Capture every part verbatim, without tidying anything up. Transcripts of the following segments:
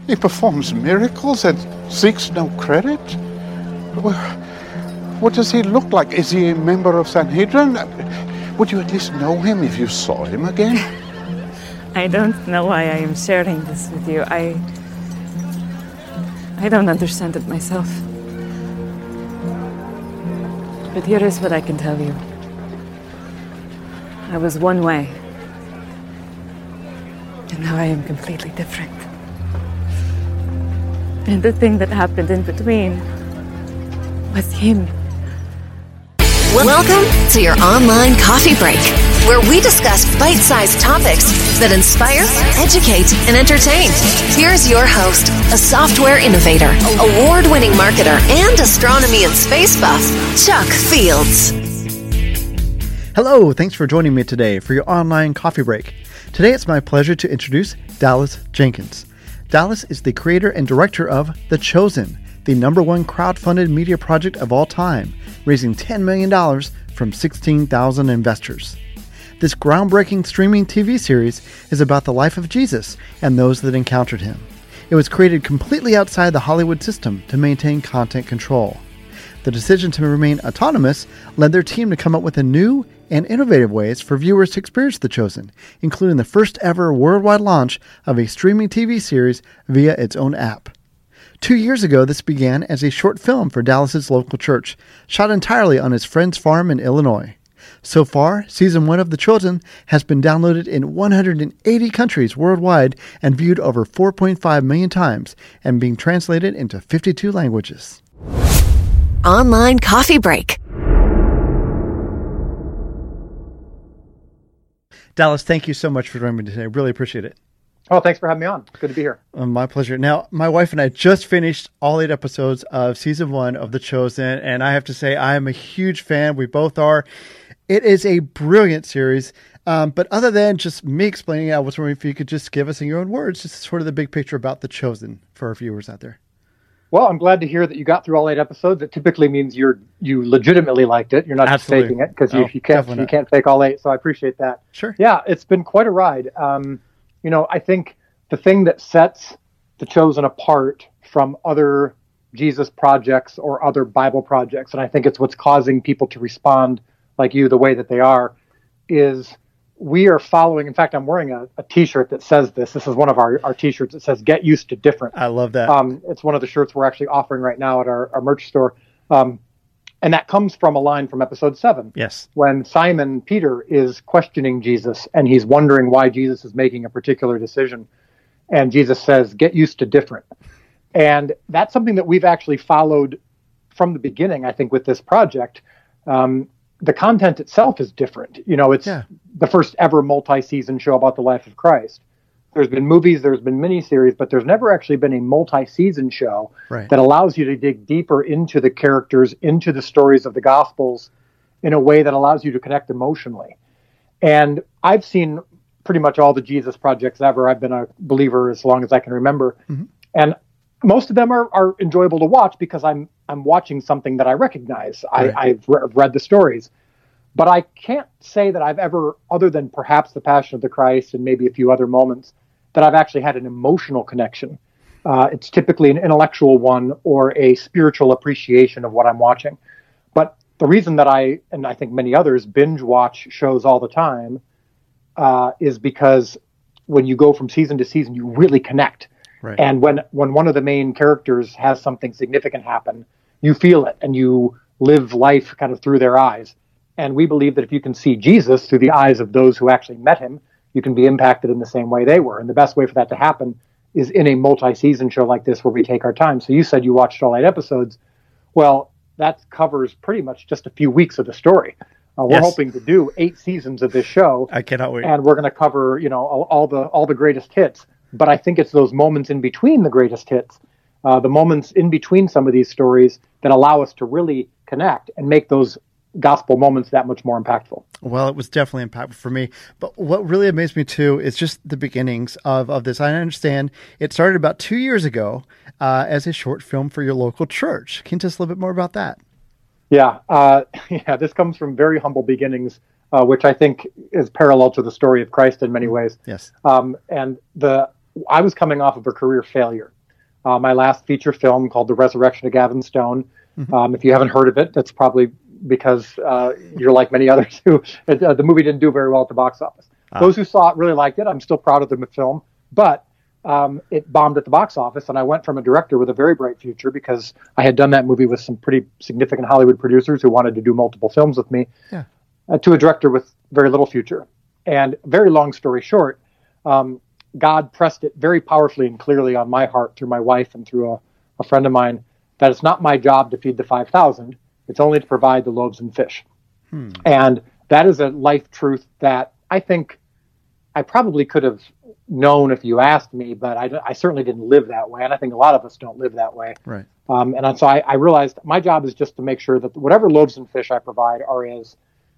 He performs miracles and seeks no credit. What does he look like? Is he a member of Sanhedrin? Would you at least know him if you saw him again? I don't know why I am sharing this with you. I... I don't understand it myself. But here is what I can tell you. I was one way. And now I am completely different. And the thing that happened in between was him. Welcome to your online coffee break, where we discuss bite-sized topics that inspire, educate, and entertain. Here's your host, a software innovator, award-winning marketer, and astronomy and space buff, Chuck Fields. Hello, thanks for joining me today for your online coffee break. Today it's my pleasure to introduce Dallas Jenkins. Dallas is the creator and director of The Chosen, the number one crowdfunded media project of all time, raising ten million dollars from sixteen thousand investors. This groundbreaking streaming T V series is about the life of Jesus and those that encountered him. It was created completely outside the Hollywood system to maintain content control. The decision to remain autonomous led their team to come up with a new and innovative ways for viewers to experience The Chosen, including the first ever worldwide launch of a streaming T V series via its own app. Two years ago, this began as a short film for Dallas's local church, shot entirely on his friend's farm in Illinois. So far, season one of The Chosen has been downloaded in one hundred eighty countries worldwide and viewed over four point five million times and being translated into fifty-two languages. Online coffee break. Dallas, thank you so much for joining me today. I really appreciate it. Oh, thanks for having me on. Good to be here. Uh, my pleasure. Now, my wife and I just finished all eight episodes of season one of The Chosen, and I have to say I am a huge fan. We both are. It is a brilliant series. Um, but other than just me explaining it, I was wondering if you could just give us in your own words, just sort of the big picture about The Chosen for our viewers out there. Well, I'm glad to hear that you got through all eight episodes. It typically means you're you legitimately liked it. You're not Absolutely. just faking it because you, Oh, you can't definitely you can't fake all eight. So I appreciate that. Sure. Yeah, it's been quite a ride. Um, you know, I think the thing that sets The Chosen apart from other Jesus projects or other Bible projects, and I think it's what's causing people to respond like you the way that they are, is we are following. In fact, I'm wearing a, a T-shirt that says this. This is one of our, our T-shirts that says "Get Used to Different." I love that. Um, it's one of the shirts we're actually offering right now at our, our merch store. Um, and that comes from a line from episode seven. Yes. When Simon Peter is questioning Jesus and he's wondering why Jesus is making a particular decision. And Jesus says, "Get used to different." And that's something that we've actually followed from the beginning, I think, with this project. Um, the content itself is different. You know, it's Yeah. the first ever multi-season show about the life of Christ. There's been movies, there's been miniseries, but there's never actually been a multi-season show Right. that allows you to dig deeper into the characters, into the stories of the Gospels in a way that allows you to connect emotionally. And I've seen pretty much all the Jesus projects ever. I've been a believer as long as I can remember. Mm-hmm. And most of them are, are enjoyable to watch because I'm I'm watching something that I recognize. Right. I, I've re- read the stories. But I can't say that I've ever, other than perhaps the Passion of the Christ and maybe a few other moments, that I've actually had an emotional connection. Uh, it's typically an intellectual one or a spiritual appreciation of what I'm watching. But the reason that I, and I think many others, binge watch shows all the time uh, is because when you go from season to season, you really connect. Right. And when, when one of the main characters has something significant happen, you feel it and you live life kind of through their eyes. And we believe that if you can see Jesus through the eyes of those who actually met him, you can be impacted in the same way they were. And the best way for that to happen is in a multi-season show like this where we take our time. So you said you watched all eight episodes. Well, that covers pretty much just a few weeks of the story. Uh, we're Yes. hoping to do eight seasons of this show. I cannot wait. And we're going to cover, you know, all, all the all the greatest hits. But I think it's those moments in between the greatest hits, uh, the moments in between some of these stories that allow us to really connect and make those gospel moments that much more impactful. Well, it was definitely impactful for me. But what really amazed me too is just the beginnings of, of this. I understand it started about two years ago uh, as a short film for your local church. Can you tell us a little bit more about that? Yeah, uh, yeah. This comes from very humble beginnings, uh, which I think is parallel to the story of Christ in many ways. Yes. Um, and the I was coming off of a career failure. uh, my last feature film called The Resurrection of Gavin Stone. Mm-hmm. Um, if you haven't heard of it, that's probably because uh, you're like many others who uh, the movie didn't do very well at the box office. Ah. Those who saw it really liked it. I'm still proud of the film, but um, it bombed at the box office, and I went from a director with a very bright future because I had done that movie with some pretty significant Hollywood producers who wanted to do multiple films with me, yeah. uh, to a director with very little future. And very long story short, um, God pressed it very powerfully and clearly on my heart through my wife and through a, a friend of mine that it's not my job to feed the five thousand. It's only to provide the loaves and fish. Hmm. And that is a life truth that I think I probably could have known if you asked me, but I, I certainly didn't live that way. And I think a lot of us don't live that way. Right. Um, and so I, I realized my job is just to make sure that whatever loaves and fish I provide are as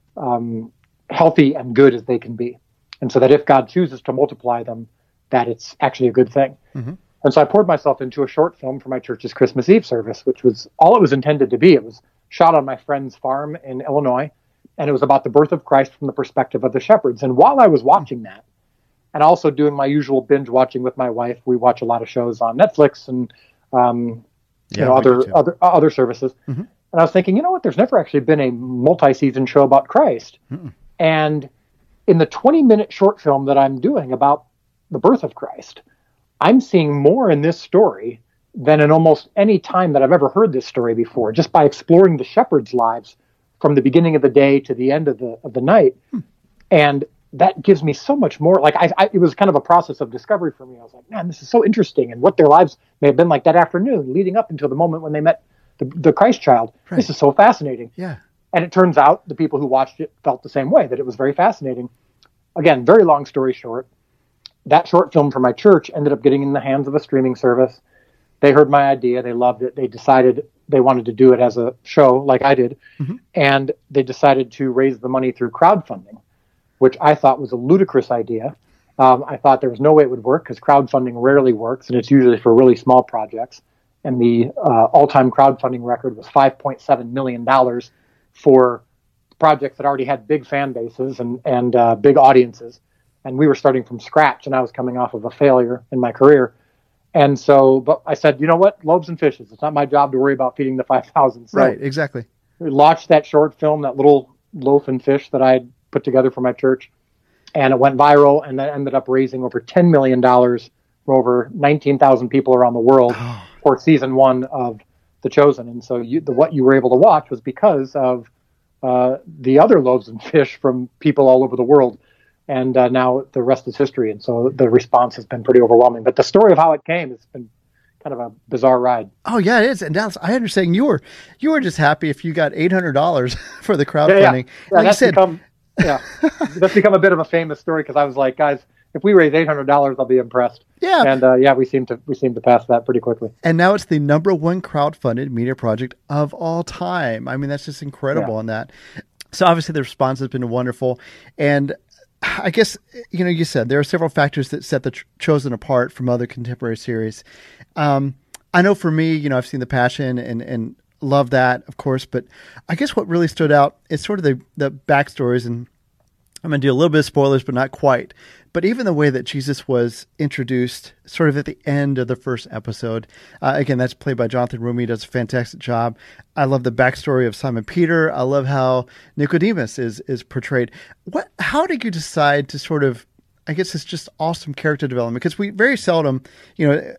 um, healthy and good as they can be. And so that if God chooses to multiply them, that it's actually a good thing. Mm-hmm. And so I poured myself into a short film for my church's Christmas Eve service, which was all it was intended to be. It was shot on my friend's farm in Illinois, and it was about the birth of Christ from the perspective of the shepherds. And while I was watching that, and also doing my usual binge watching with my wife, we watch a lot of shows on Netflix and um, yeah, you know other other other services. Mm-hmm. And I was thinking, you know what? There's never actually been a multi-season show about Christ. Mm-mm. And in the twenty-minute short film that I'm doing about the birth of Christ, I'm seeing more in this story than in almost any time that I've ever heard this story before, just by exploring the shepherds' lives from the beginning of the day to the end of the of the night. Hmm. And that gives me so much more. Like I, I, it was kind of a process of discovery for me. I was like, man, this is so interesting. And what their lives may have been like that afternoon leading up until the moment when they met the, the Christ child. Right. This is so fascinating. Yeah. And it turns out the people who watched it felt the same way, that it was very fascinating. Again, very long story short, that short film for my church ended up getting in the hands of a streaming service. They heard my idea. They loved it. They decided they wanted to do it as a show like I did. Mm-hmm. And they decided to raise the money through crowdfunding, which I thought was a ludicrous idea. Um, I thought there was no way it would work because crowdfunding rarely works, and it's usually for really small projects. And the uh, all-time crowdfunding record was five point seven million dollars for projects that already had big fan bases and, and uh, big audiences. And we were starting from scratch, and I was coming off of a failure in my career. And so, but I said, you know what, loaves and fishes. It's not my job to worry about feeding the five thousand. So right, exactly. We launched that short film, that little loaf and fish that I had put together for my church, and it went viral, and that ended up raising over ten million dollars for over nineteen thousand people around the world oh. for season one of The Chosen. And so you, the, what you were able to watch was because of uh, the other loaves and fish from people all over the world. And uh, now the rest is history. And so the response has been pretty overwhelming. But the story of how it came has been kind of a bizarre ride. Oh, yeah, it is. And Dallas, I understand you were you were just happy if you got eight hundred dollars for the crowdfunding. Yeah, yeah. yeah like that's, said, become, yeah. that's become a bit of a famous story because I was like, guys, if we raise eight hundred dollars, I'll be impressed. Yeah. And uh, yeah, we seem to we seem to pass that pretty quickly. And now it's the number one crowdfunded media project of all time. I mean, that's just incredible yeah. on that. So obviously the response has been wonderful. And I guess, you know, you said there are several factors that set The Ch- Chosen apart from other contemporary series. Um, I know for me, you know, I've seen The Passion and, and love that, of course, but I guess what really stood out is sort of the, the backstories, and I'm going to do a little bit of spoilers, but not quite. But even the way that Jesus was introduced sort of at the end of the first episode. Uh, again, that's played by Jonathan Rumi. He does a fantastic job. I love the backstory of Simon Peter. I love how Nicodemus is is portrayed. What? How did you decide to sort of, I guess it's just awesome character development? Because we very seldom, you know,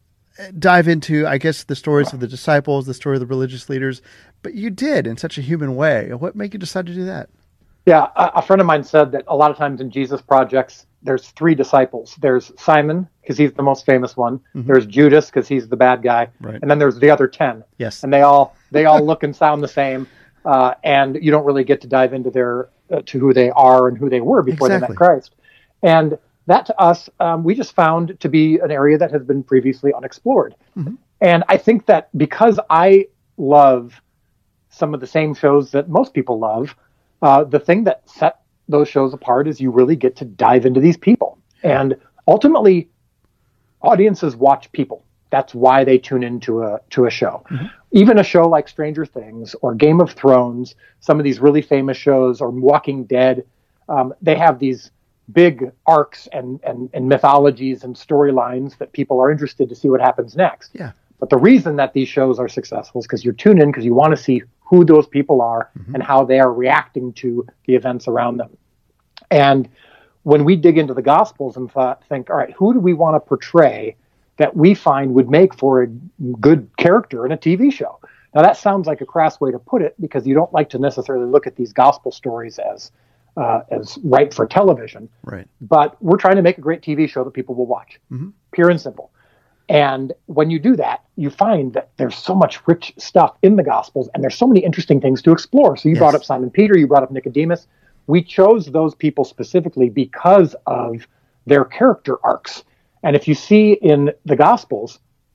dive into, I guess, the stories of the disciples, the story of the religious leaders. But you did in such a human way. What made you decide to do that? Yeah, a, a friend of mine said that a lot of times in Jesus projects, there's three disciples. There's Simon, because he's the most famous one. Mm-hmm. There's Judas, because he's the bad guy. Right. And then there's the other ten. Yes. And they all they all look and sound the same. Uh, and you don't really get to dive into their uh, to who they are and who they were before exactly. they met Christ. And that to us, um, we just found to be an area that has been previously unexplored. Mm-hmm. And I think that because I love some of the same shows that most people love, uh, the thing that set those shows apart is you really get to dive into these people. And ultimately, audiences watch people. That's why they tune into a to a show. Mm-hmm. Even a show like Stranger Things or Game of Thrones, some of these really famous shows, or Walking Dead, um, they have these big arcs and, and, and mythologies and storylines that people are interested to see what happens next. Yeah. But the reason that these shows are successful is because you're tuned in because you want to see who those people are mm-hmm. and how they are reacting to the events around them. And when we dig into the Gospels and thought, think, all right, who do we want to portray that we find would make for a good character in a T V show? Now, that sounds like a crass way to put it because you don't like to necessarily look at these gospel stories as uh, as right for television. Right. But we're trying to make a great T V show that people will watch, mm-hmm. pure and simple. And when you do that, you find that there's so much rich stuff in the Gospels, and there's so many interesting things to explore. So you yes. brought up Simon Peter, you brought up Nicodemus. We chose those people specifically because of their character arcs. And if you see in the Gospels,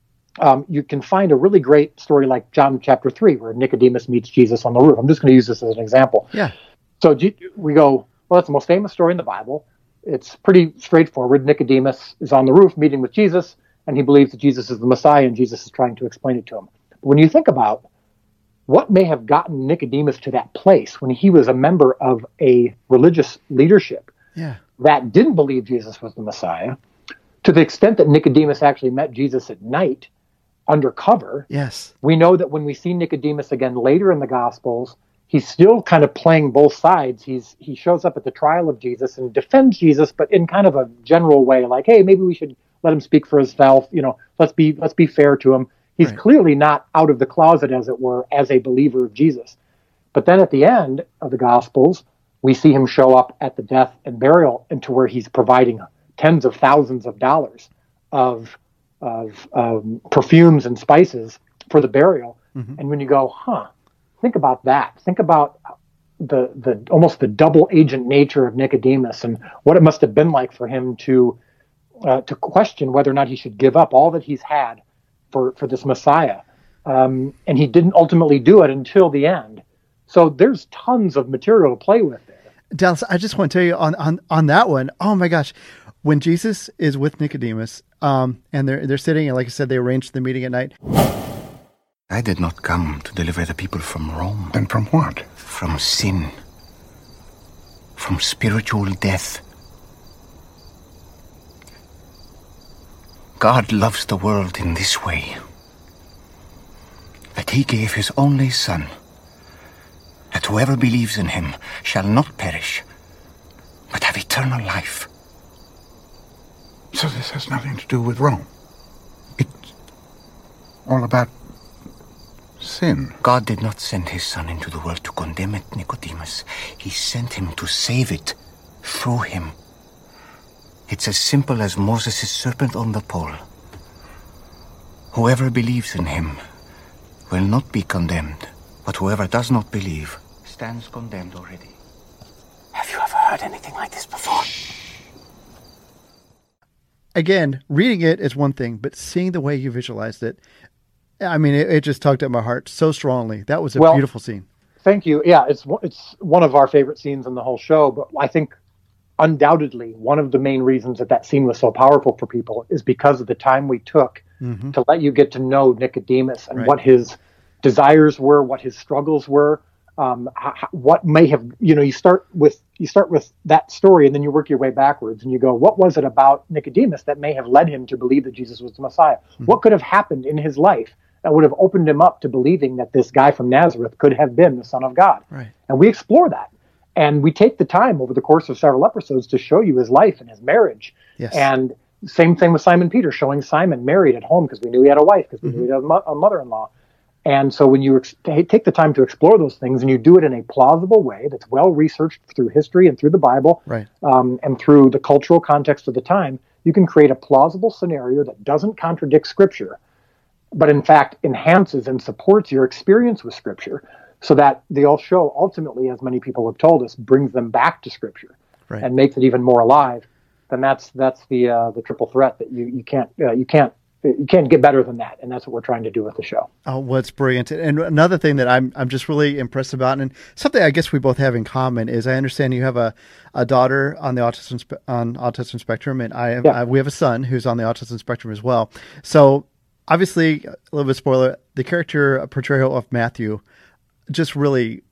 um, you can find a really great story like John chapter three, where Nicodemus meets Jesus on the roof. I'm just going to use this as an example. Yeah. So we go, well, that's the most famous story in the Bible. It's pretty straightforward. Nicodemus is on the roof meeting with Jesus, and he believes that Jesus is the Messiah, and Jesus is trying to explain it to him. But when you think about what may have gotten Nicodemus to that place when he was a member of a religious leadership yeah. that didn't believe Jesus was the Messiah, to the extent that Nicodemus actually met Jesus at night undercover, yes, we know that when we see Nicodemus again later in the Gospels, he's still kind of playing both sides. He's he shows up at the trial of Jesus and defends Jesus, but in kind of a general way, like, hey, maybe we should let him speak for himself. You know, let's be let's be fair to him. He's right. clearly not out of the closet, as it were, as a believer of Jesus. But then at the end of the Gospels, we see him show up at the death and burial, and to where he's providing tens of thousands of dollars of of um, perfumes and spices for the burial. Mm-hmm. And when you go, huh, think about that. Think about the the almost the double agent nature of Nicodemus and what it must have been like for him to uh, to question whether or not he should give up all that he's had for, for this Messiah. Um, and he didn't ultimately do it until the end. So there's tons of material to play with there. Dallas, I just want to tell you on, on, on that one, oh my gosh, when Jesus is with Nicodemus, um, and they're they're sitting, and like I said, they arranged the meeting at night. I did not come to deliver the people from Rome. Then from what? From sin. From spiritual death. God loves the world in this way, that he gave his only Son, that whoever believes in him shall not perish, but have eternal life. So this has nothing to do with Rome. It's all about sin. God did not send his Son into the world to condemn it, Nicodemus. He sent him to save it through him. It's as simple as Moses' serpent on the pole. Whoever believes in him will not be condemned, but whoever does not believe stands condemned already. Have you ever heard anything like this before? Again, reading it is one thing, but seeing the way you visualized it, I mean, it, it just tugged at my heart so strongly. That was a well, beautiful scene. Thank you. Yeah, it's it's one of our favorite scenes in the whole show, but I think undoubtedly one of the main reasons that that scene was so powerful for people is because of the time we took mm-hmm. to let you get to know Nicodemus and right. what his desires were, what his struggles were, um, how, what may have, you know, you start with, you start with that story and then you work your way backwards and you go, what was it about Nicodemus that may have led him to believe that Jesus was the Messiah? Mm-hmm. What could have happened in his life that would have opened him up to believing that this guy from Nazareth could have been the Son of God? Right. And we explore that. And we take the time over the course of several episodes to show you his life and his marriage. Yes. And same thing with Simon Peter, showing Simon married at home because we knew he had a wife, because we mm-hmm. knew he had a, mo- a mother-in-law. And so when you ex- take the time to explore those things and you do it in a plausible way that's well-researched through history and through the Bible right. um, and through the cultural context of the time, you can create a plausible scenario that doesn't contradict Scripture, but in fact enhances and supports your experience with Scripture. So that the whole show ultimately, as many people have told us, brings them back to Scripture right. and makes it even more alive. Then that's that's the uh, the triple threat that you you can't uh, you can't you can't get better than that, and that's what we're trying to do with the show. Oh, what's brilliant! And another thing that I'm I'm just really impressed about, and something I guess we both have in common, is I understand you have a, a daughter on the autism spe- on autism spectrum, and I, have, yeah. I we have a son who's on the autism spectrum as well. So obviously, a little bit of spoiler: the character portrayal of Matthew just really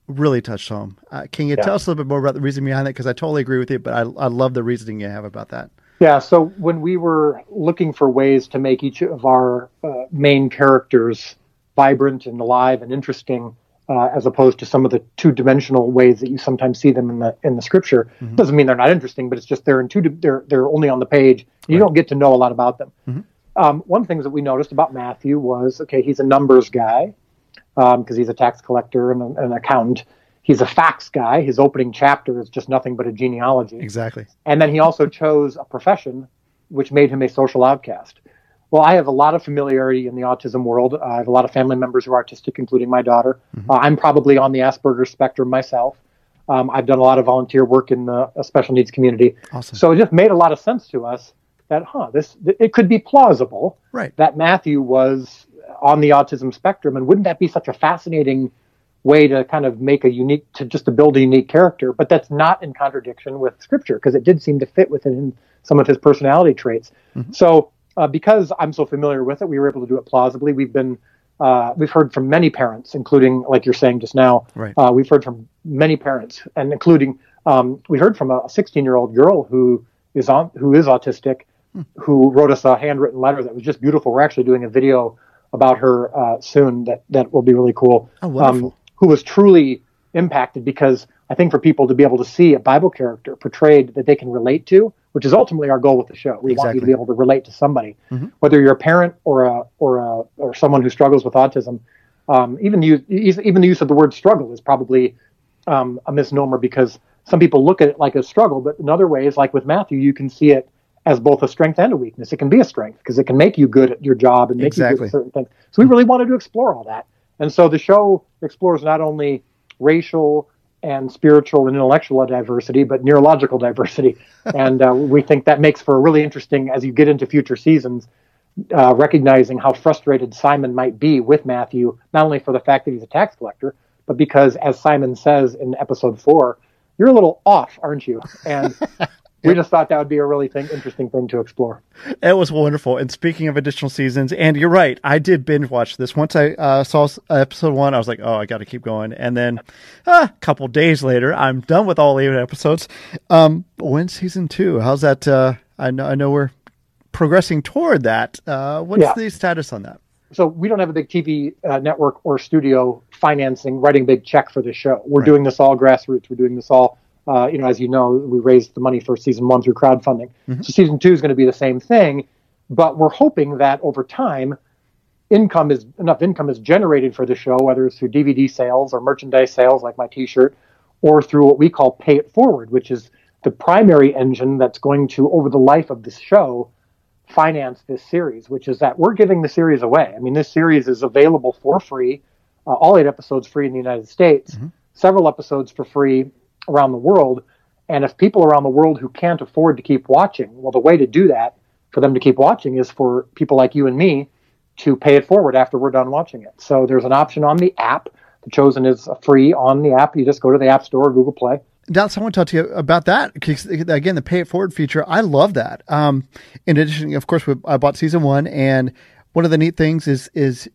really touched home. Uh, can you Yeah. tell us a little bit more about the reasoning behind that? Because I totally agree with you, but I, I love the reasoning you have about that. Yeah, so when we were looking for ways to make each of our uh, main characters vibrant and alive and interesting, uh, as opposed to some of the two-dimensional ways that you sometimes see them in the in the scripture, mm-hmm. doesn't mean they're not interesting, but it's just they're in two. They're they're only on the page. You right. don't get to know a lot about them. Mm-hmm. Um, one of the things that we noticed about Matthew was, okay, he's a numbers guy because um, he's a tax collector and a, an accountant. He's a facts guy. His opening chapter is just nothing but a genealogy. Exactly. And then he also chose a profession, which made him a social outcast. Well, I have a lot of familiarity in the autism world. I have a lot of family members who are autistic, including my daughter. Mm-hmm. Uh, I'm probably on the Asperger's spectrum myself. Um, I've done a lot of volunteer work in the uh, special needs community. Awesome. So it just made a lot of sense to us that, huh, this it could be plausible right. that Matthew was on the autism spectrum. And wouldn't that be such a fascinating way to kind of make a unique, to just to build a unique character? But that's not in contradiction with Scripture, because it did seem to fit within some of his personality traits. Mm-hmm. So uh, because I'm so familiar with it, we were able to do it plausibly. We've been, uh, we've heard from many parents, including, like you're saying just now, right. uh, we've heard from many parents, and including, um, we heard from a sixteen-year-old girl who is on, who is autistic, hmm. who wrote us a handwritten letter that was just beautiful. We're actually doing a video about her uh, soon that, that will be really cool. Oh, wonderful. Um, who was truly impacted, because I think for people to be able to see a Bible character portrayed that they can relate to, which is ultimately our goal with the show. We exactly. want you to be able to relate to somebody, mm-hmm. whether you're a parent or a or a or someone who struggles with autism. Um, even the use, even the use of the word struggle is probably um, a misnomer, because some people look at it like a struggle, but in other ways, like with Matthew, you can see it as both a strength and a weakness. It can be a strength because it can make you good at your job and make exactly. you good at certain things. So we really wanted to explore all that. And so the show explores not only racial and spiritual and intellectual diversity, but neurological diversity. And uh, we think that makes for a really interesting, as you get into future seasons, uh, recognizing how frustrated Simon might be with Matthew, not only for the fact that he's a tax collector, but because, as Simon says in episode four, you're a little off, aren't you? And we just thought that would be a really thing, interesting thing to explore. It was wonderful. And speaking of additional seasons, and you're right, I did binge watch this. Once I uh, saw episode one, I was like, oh, I got to keep going. And then uh, a couple days later, I'm done with all eight episodes. Um, when's season two? How's that? Uh, I know, I know we're progressing toward that. Uh, what's yeah. the status on that? So we don't have a big T V uh, network or studio financing, writing a big check for this show. We're right. doing this all grassroots. We're doing this all Uh, you know, as you know, we raised the money for season one through crowdfunding. Mm-hmm. So season two is going to be the same thing, but we're hoping that over time, income is enough income is generated for the show, whether it's through D V D sales or merchandise sales, like my T-shirt, or through what we call Pay It Forward, which is the primary engine that's going to, over the life of this show, finance this series. Which is that we're giving the series away. I mean, this series is available for free, uh, all eight episodes free in the United States, mm-hmm. several episodes for free around the world. And if people around the world who can't afford to keep watching, well, the way to do that for them to keep watching is for people like you and me to pay it forward after we're done watching it. So there's an option on the app. The Chosen is free on the app. You just go to the App Store or Google Play. Dallas, I want to talk to you about that. Because, again, the pay it forward feature, I love that. Um, in addition, of course, we, I bought season one, and one of the neat things is is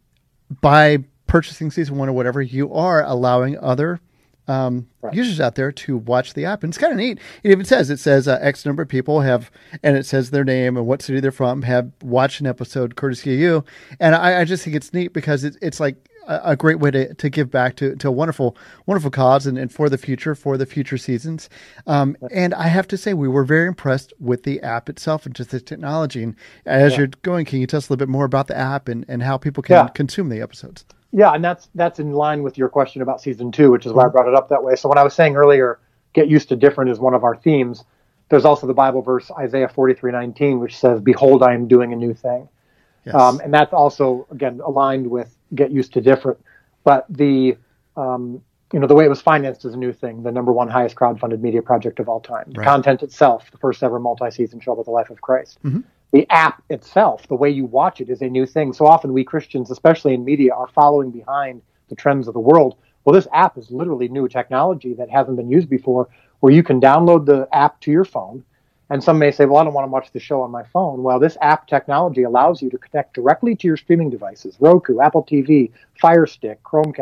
by purchasing season one or whatever, you are allowing other Um, right. users out there to watch the app. And it's kind of neat. It even says, it says uh, X number of people have, and it says their name and what city they're from, have watched an episode courtesy of you. And I, I just think it's neat because it, it's like a, a great way to, to give back to, to a wonderful, wonderful cause and, and for the future, for the future seasons. Um, and I have to say, we were very impressed with the app itself and just the technology. And as yeah. you're going, can you tell us a little bit more about the app and, and how people can yeah. consume the episodes? Yeah, and that's that's in line with your question about season two, which is why I brought it up that way. So when I was saying earlier, get used to different is one of our themes, there's also the Bible verse, Isaiah forty-three nineteen, which says, behold, I am doing a new thing. Yes. Um, and that's also, again, aligned with get used to different. But the, um, you know, the way it was financed is a new thing, the number one highest crowdfunded media project of all time. The right. content itself, the first ever multi-season show about the life of Christ. Mm-hmm. The app itself, the way you watch it, is a new thing. So often we Christians, especially in media, are following behind the trends of the world. Well, this app is literally new technology that hasn't been used before, where you can download the app to your phone. And some may say, well, I don't want to watch the show on my phone. Well, this app technology allows you to connect directly to your streaming devices, Roku, Apple T V, Fire Stick, Chromecast,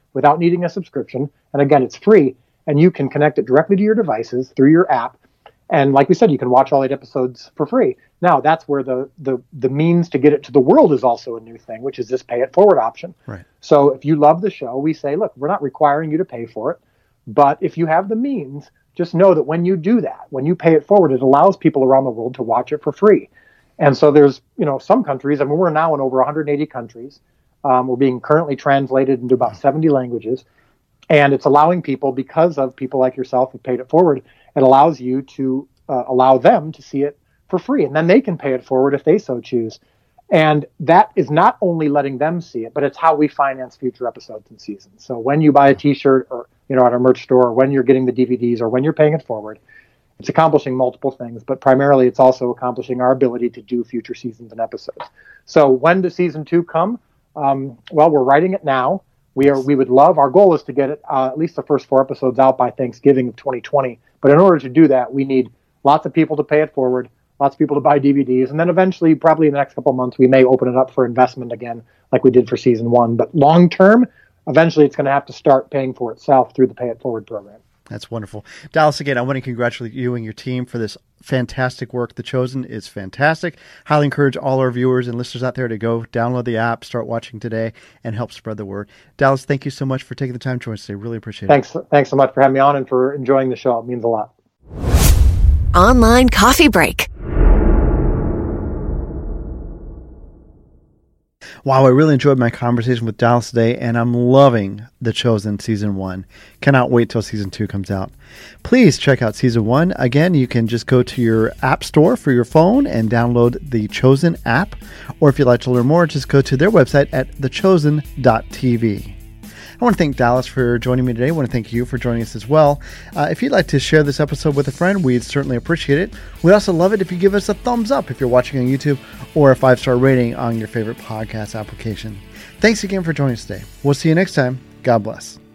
without needing a subscription. And again, it's free, and you can connect it directly to your devices through your app. And like we said, you can watch all eight episodes for free. Now, that's where the the the means to get it to the world is also a new thing, which is this pay it forward option. Right. So if you love the show, we say, look, we're not requiring you to pay for it, but if you have the means, just know that when you do that, when you pay it forward, it allows people around the world to watch it for free. And so there's, you know, some countries, I mean, we're now in over one hundred eighty countries. Um, we're being currently translated into about seventy languages. And it's allowing people, because of people like yourself who paid it forward, it allows you to uh, allow them to see it for free. And then they can pay it forward if they so choose. And that is not only letting them see it, but it's how we finance future episodes and seasons. So when you buy a T-shirt or, you know, at our merch store, or when you're getting the D V Ds, or when you're paying it forward, it's accomplishing multiple things, but primarily it's also accomplishing our ability to do future seasons and episodes. So when does season two come? Um, well, we're writing it now. We are. We would love, our goal is to get it, uh, at least the first four episodes out by Thanksgiving of twenty twenty. But in order to do that, we need lots of people to pay it forward, lots of people to buy D V Ds, and then eventually, probably in the next couple of months, we may open it up for investment again, like we did for season one. But long term, eventually it's going to have to start paying for itself through the Pay It Forward program. That's wonderful. Dallas, again, I want to congratulate you and your team for this fantastic work. The Chosen is fantastic. Highly encourage all our viewers and listeners out there to go download the app, start watching today, and help spread the word. Dallas, thank you so much for taking the time to join us today. Really appreciate Thanks, it. Thanks so much for having me on and for enjoying the show. It means a lot. Online Coffee Break. Wow, I really enjoyed my conversation with Dallas today, and I'm loving The Chosen Season one. Cannot wait till Season two comes out. Please check out Season one. Again, you can just go to your app store for your phone and download the Chosen app. Or if you'd like to learn more, just go to their website at the chosen dot t v. I want to thank Dallas for joining me today. I want to thank you for joining us as well. Uh, if you'd like to share this episode with a friend, we'd certainly appreciate it. We'd also love it if you give us a thumbs up if you're watching on YouTube, or a five-star rating on your favorite podcast application. Thanks again for joining us today. We'll see you next time. God bless.